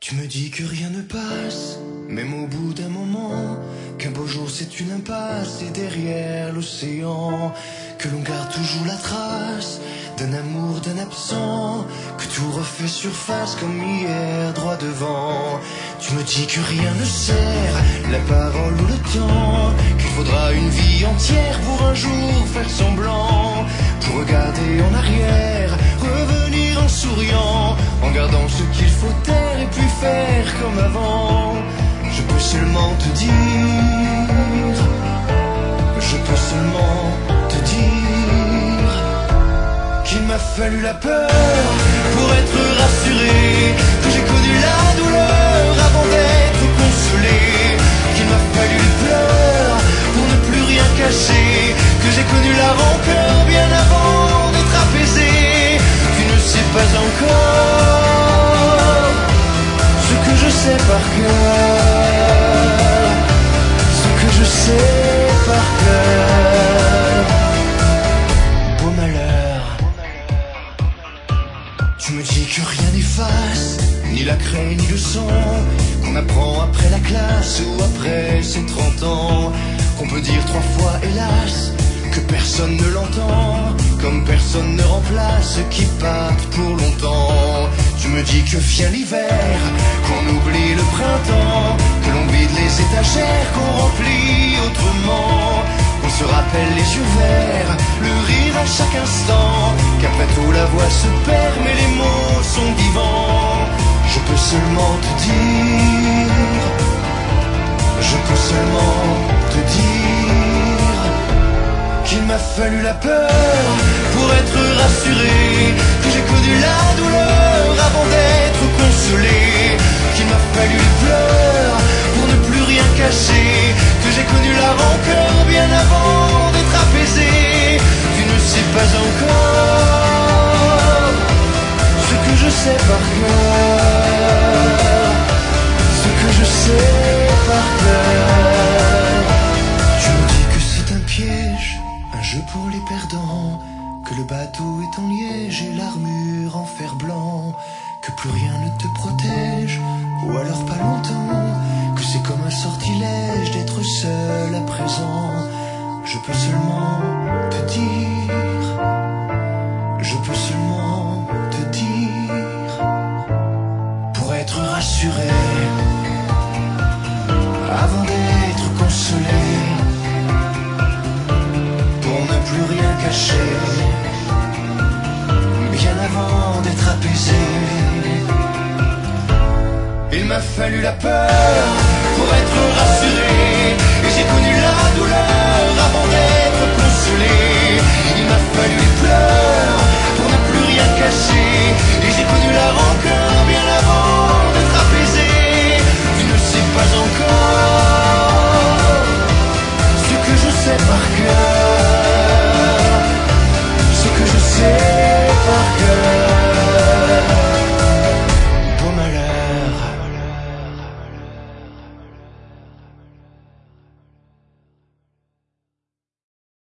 Tu me dis que rien ne passe, même au bout d'un moment, qu'un beau jour c'est une impasse et derrière l'océan, que l'on garde toujours la trace d'un amour, d'un absent, que tout refait surface comme hier droit devant. Tu me dis que rien ne sert, la parole ou le temps, qu'il faudra une vie entière pour un jour faire semblant, pour regarder en arrière, revenir en souriant, en gardant ce qu'il faut taire et puis faire comme avant. Je peux seulement te dire, je peux seulement te dire qu'il m'a fallu la peur pour être rassuré, que j'ai connu la douleur avant d'être consolé, qu'il m'a fallu les pleurs pour ne plus rien cacher, que j'ai connu la rancœur bien avant d'être apaisé. Tu ne sais pas encore ce que je sais par cœur, ce que je sais par cœur. Beau malheur. Tu me dis que rien n'efface, ni la craie ni le sang, qu'on apprend après la classe ou après ses 30 ans, qu'on peut dire 3 fois hélas, que personne ne l'entend, comme personne ne remplace ceux qui partent pour longtemps. Tu me dis que vient l'hiver, qu'on oublie le printemps, que l'on vide les étagères, qu'on remplit autrement, qu'on se rappelle les yeux verts, le rire à chaque instant, qu'après tout la voix se perd mais les mots sont vivants. Je peux seulement te dire, je peux seulement te dire qu'il m'a fallu la peur pour être rassuré, que j'ai connu la douleur avant d'être consolé, qu'il m'a fallu les pleurs pour ne plus rien cacher, que j'ai connu la rancœur bien avant d'être apaisé. Tu ne sais pas encore ce que je sais par cœur, ce que je sais par cœur. Tu me dis que c'est un piège, un jeu pour les perdants, que le bateau est en liège et l'armure en fer blanc, que plus rien ne te protège, ou alors pas longtemps, que c'est comme un sortilège d'être seul à présent. Je peux seulement te dire, je peux seulement te dire, pour être rassuré, avant d'être consolé, pour ne plus rien cacher, bien avant d'être apaisé. Il m'a fallu la peur pour être rassuré, et j'ai connu la douleur avant d'être consolé,